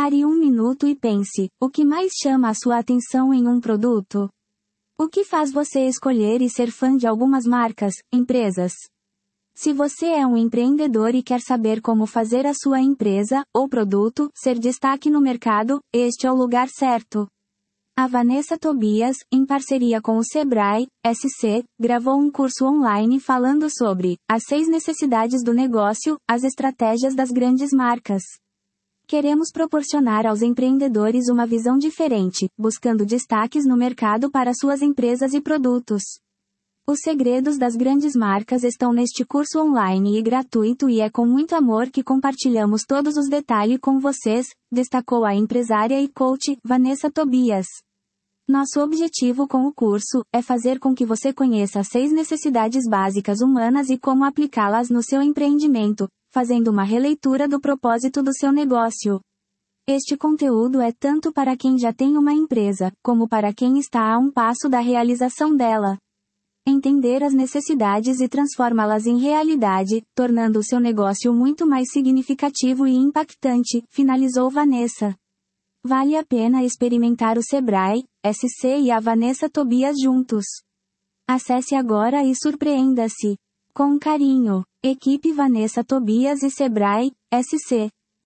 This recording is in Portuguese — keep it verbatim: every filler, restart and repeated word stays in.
Pare um minuto e pense: o que mais chama a sua atenção em um produto? O que faz você escolher e ser fã de algumas marcas, empresas? Se você é um empreendedor e quer saber como fazer a sua empresa, ou produto, ser destaque no mercado, este é o lugar certo. A Vanessa Tobias, em parceria com o Sebrae, S C, gravou um curso online falando sobre as seis necessidades do negócio, as estratégias das grandes marcas. Queremos proporcionar aos empreendedores uma visão diferente, buscando destaques no mercado para suas empresas e produtos. Os segredos das grandes marcas estão neste curso online e gratuito e é com muito amor que compartilhamos todos os detalhes com vocês, destacou a empresária e coach, Vanessa Tobias. Nosso objetivo com o curso é fazer com que você conheça as seis necessidades básicas humanas e como aplicá-las no seu empreendimento, fazendo uma releitura do propósito do seu negócio. Este conteúdo é tanto para quem já tem uma empresa, como para quem está a um passo da realização dela. Entender as necessidades e transformá-las em realidade, tornando o seu negócio muito mais significativo e impactante, finalizou Vanessa. Vale a pena experimentar o Sebrae, S C e a Vanessa Tobias juntos. Acesse agora e surpreenda-se. Com carinho, equipe Vanessa Tobias e Sebrae, S C.